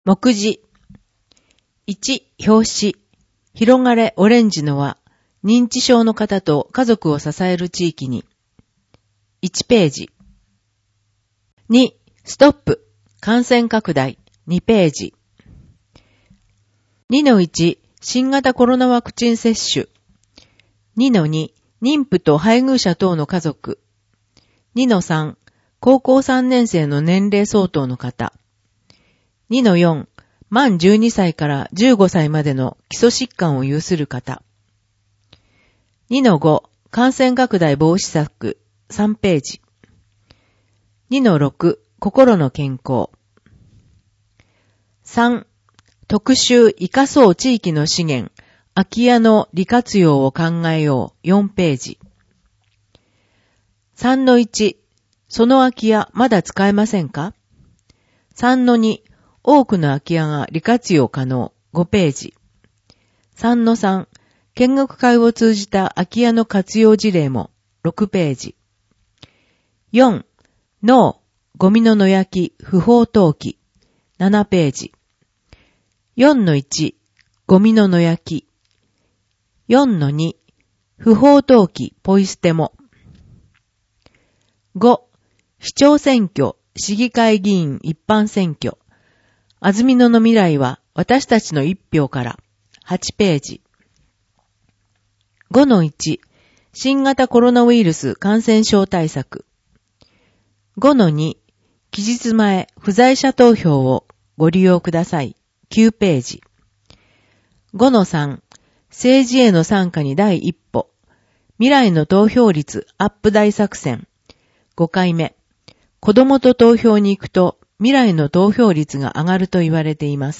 目次。1、表紙。広がれオレンジの輪。認知症の方と家族を支える地域に。1ページ。2、ストップ。感染拡大。2ページ。2-1、新型コロナワクチン接種。2-2、妊婦と配偶者等の家族。2-3、高校3年生の年齢相当の方。2-4、満12歳から15歳までの基礎疾患を有する方。2-5、感染拡大防止策。3ページ。2-6、心の健康。3、特集生かそう地域の資源、空き家の利活用を考えよう。4ページ。3-1、その空き家まだ使えませんか？ 3-2、多くの空き家が利活用可能。5ページ。3-3、見学会を通じた空き家の活用事例も。6ページ。4、ノー、ゴミの野焼き、不法投棄。7ページ。4-1、ゴミの野焼き。4-2、不法投棄、ポイ捨ても。5、市長選挙、市議会議員一般選挙。安曇野の未来は私たちの一票から。8ページ。5-1、新型コロナウイルス感染症対策。5-2、期日前不在者投票をご利用ください。9ページ。5-3、政治への参加に第一歩。未来の投票率アップ大作戦。5回目。子供と投票に行くと未来の投票率が上がると言われています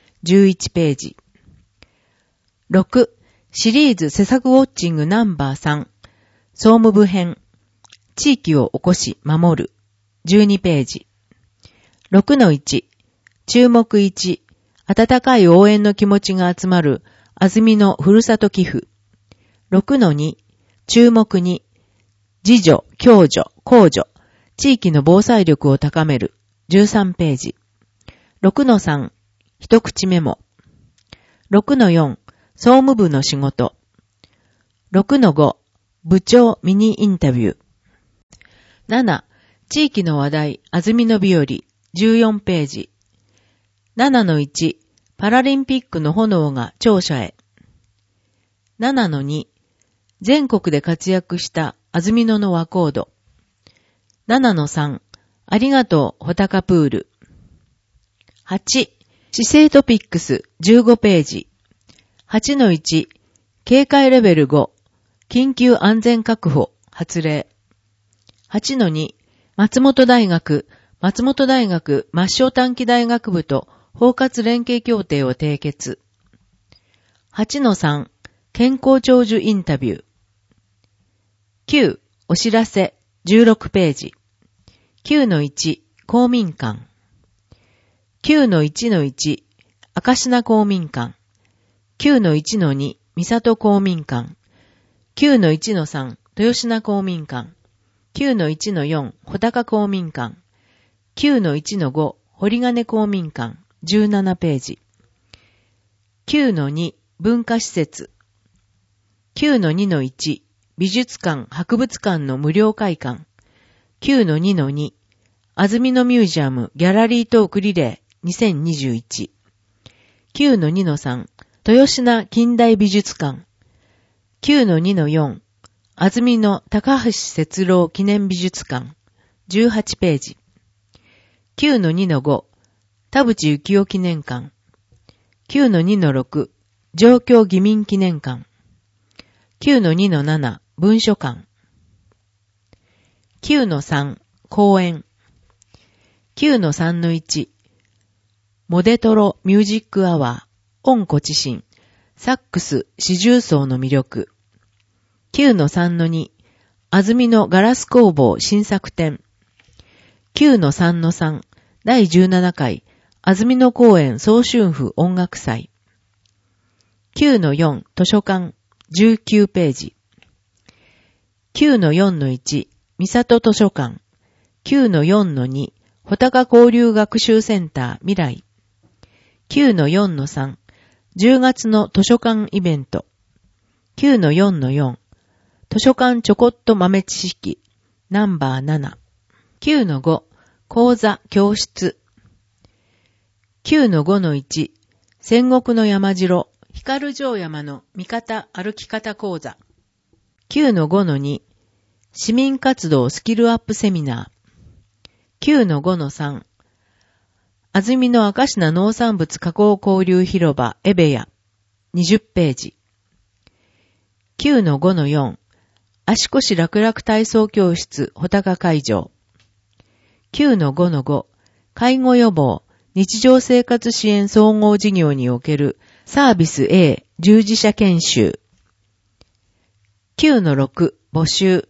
。11ページ。6、シリーズ施策ウォッチングナンバー3。総務部編。地域を起こし守る。12ページ。6-1、注目1、温かい応援の気持ちが集まる安曇野ふるさと寄付。6-2、注目2、自助、共助、公助、地域の防災力を高める。13ページ。6-3、一口メモ。6-4、総務部の仕事。6-5、部長ミニインタビュー。7、地域の話題、安曇野日和。14ページ。7-1、パラリンピックの炎が庁舎へ。7-2、全国で活躍した安曇野の和コード。7-3、ありがとう、ホタカプール。8、市政トピックス15ページ。8-1、警戒レベル5、緊急安全確保、発令。8-2、松本大学抹消短期大学部と包括連携協定を締結。8-3、健康長寿インタビュー。9、お知らせ16ページ。9-1、公民館。9-1-1、赤品公民館。9-1-2、三郷公民館。9-1-3、豊品公民館。9-1-4、穂高公民館。9-1-5、堀金公民館。17ページ。9-2、文化施設。9-2-1、美術館、博物館の無料開館。9-2-2、安曇野ミュージアムギャラリートークリレー2021。9-2-3、豊品近代美術館。9-2-4、安曇野高橋節郎記念美術館。18ページ。9-2-5、田淵幸雄記念館。9-2-6、上京義民記念館。9-2-7、文書館。9-3、公演。9-3-1、モデトロミュージックアワー、音古知新、サックス四重奏の魅力。9-3-2、安曇野ガラス工房新作展。9-3-3、第17回安曇野公園総春府音楽祭。9-4、図書館19ページ。9-4-1、三郷図書館。9-4-2、穂高交流学習センター未来。 9-4-3 10月の図書館イベント 9-4-4 図書館ちょこっと豆知識ナンバー7 9-5 講座教室 9-5-1 戦国の山城光城山の見方歩き方講座 9-5-2 市民活動スキルアップセミナー 9-5-3 安曇野赤品農産物加工交流広場エベヤ20ページ 9-5-4 足腰楽々体操教室穂高会場 9-5-5 介護予防日常生活支援総合事業におけるサービス A 従事者研修 9-6 募集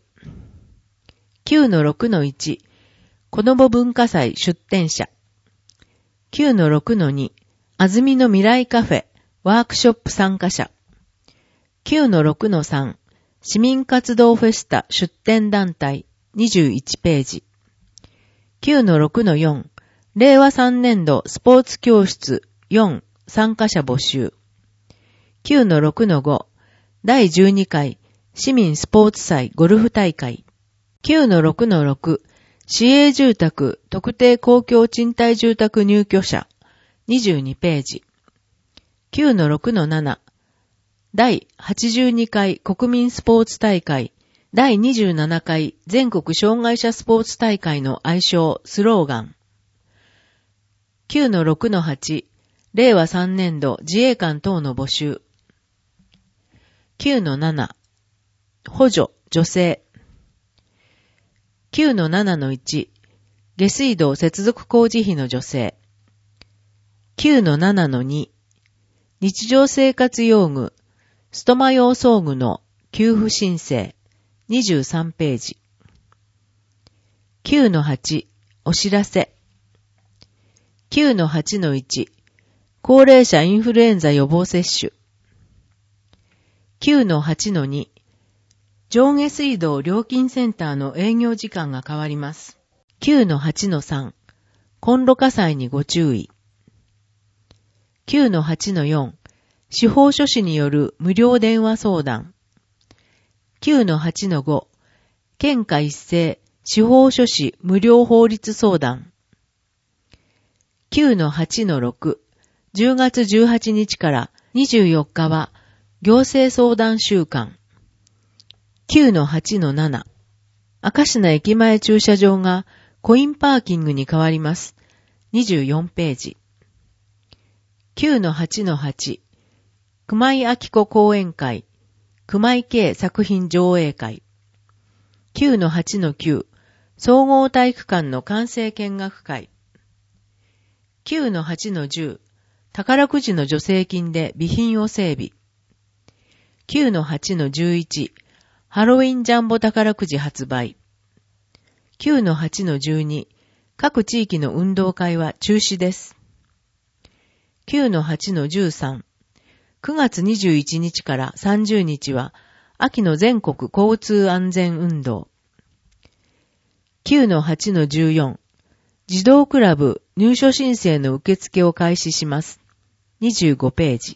9-6-1 子ども文化祭出展者 9-6-2 安曇野未来カフェワークショップ参加者 9-6-3 市民活動フェスタ出展団体21ページ 9-6-4 令和3年度スポーツ教室4参加者募集 9-6-5 第12回市民スポーツ祭ゴルフ大会 9-6-6 市営住宅特定公共賃貸住宅入居者22ページ 9-6-7 第82回国民スポーツ大会第27回全国障害者スポーツ大会の愛称スローガン 9-6-8 令和3年度自衛官等の募集 9-7 補助助成 9-7-1 下水道接続工事費の助成 9-7-2 日常生活用具ストマ用装具の給付申請23ページ 9-8 お知らせ 9-8-1 高齢者インフルエンザ予防接種 9-8-2 上下水道料金センターの営業時間が変わります。9-8-3 コンロ火災にご注意。9-8-4 司法書士による無料電話相談。9-8-5 県下一斉司法書士無料法律相談。9-8-6 10月18日から24日は行政相談週間。9-8-7 赤品駅前駐車場がコインパーキングに変わります。24ページ。9-8-8 熊井明子講演会熊井系作品上映会 9-8-9 総合体育館の完成見学会 9-8-10 宝くじの助成金で備品を整備 9-8-11 ハロウィンジャンボ宝くじ発売 9-8-12 各地域の運動会は中止です。9-8-13 9月21日から30日は秋の全国交通安全運動 9-8-14 児童クラブ入所申請の受付を開始します。25ページ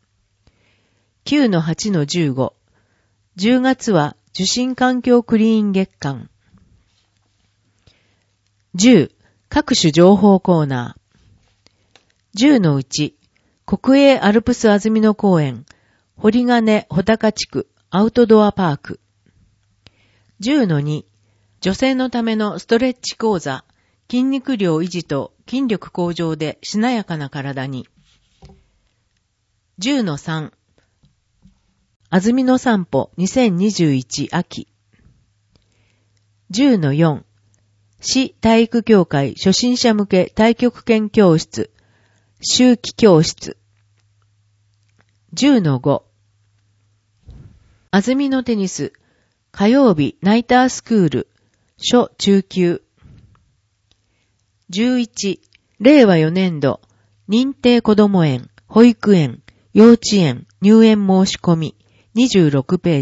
9-8-15 10月は受信環境クリーン月間。10各種情報コーナー。10-1国営アルプス安曇野公園堀金穂高地区アウトドアパーク。10-2女性のためのストレッチ講座筋肉量維持と筋力向上でしなやかな体に。10-3安曇野散歩2021秋。10-4市体育協会初心者向け太極拳教室秋季教室。10-5安曇野テニス火曜日ナイタースクール初中級。11令和4年度認定こども園保育園幼稚園入園申し込み26ペー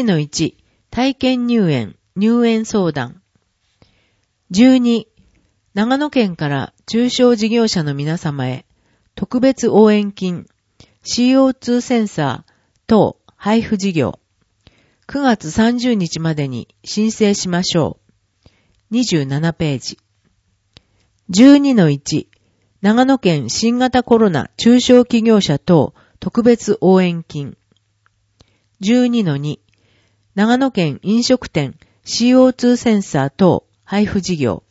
ジ。11-1 体験入園入園相談。12 長野県から中小事業者の皆様へ特別応援金 CO2 センサー等配布事業9月30日までに申請しましょう。27ページ。12-1 長野県新型コロナ中小企業者等特別応援金 12-2 長野県飲食店 CO2 センサー等配布事業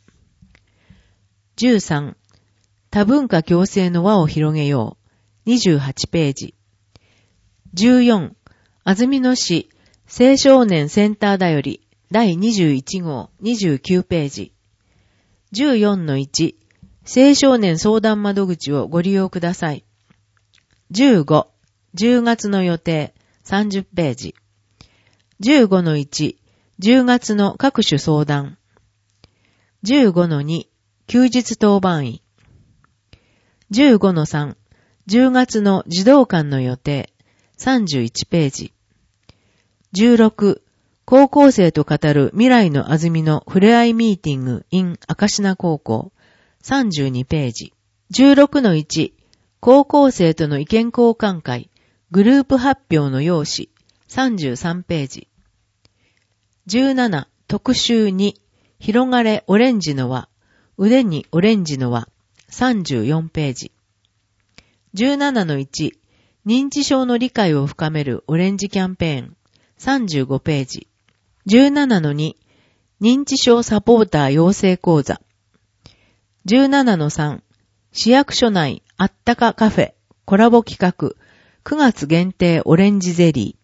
13多文化共生の輪を広げよう28ページ14安曇野市青少年センターだより第21号29ページ 14-1 青少年相談窓口をご利用ください。15、10月の予定30ページ。15-1、10月の各種相談。15-2、休日当番員。15-3、10月の児童館の予定31ページ。16、高校生と語る未来の安曇野ふれあいミーティング in 赤科高校32ページ。16-1、高校生との意見交換会、グループ発表の用紙33ページ。17、特集2、広がれオレンジの輪、腕にオレンジの輪34ページ。17-1、認知症の理解を深めるオレンジキャンペーン35ページ。17-2、認知症サポーター養成講座。17-3、市役所内あったかカフェコラボ企画9月限定オレンジゼリ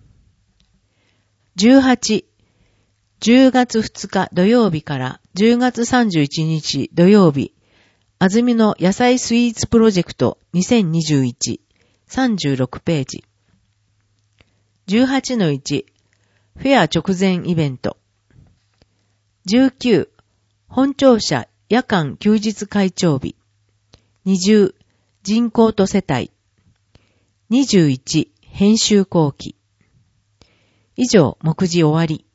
ー。18、10月2日土曜日から10月31日土曜日、安曇野野菜スイーツプロジェクト2021 36ページ。18-1、フェア直前イベント。19、本庁舎夜間休日会長日。20、人口と世帯。21、編集後期。以上、目次終わり。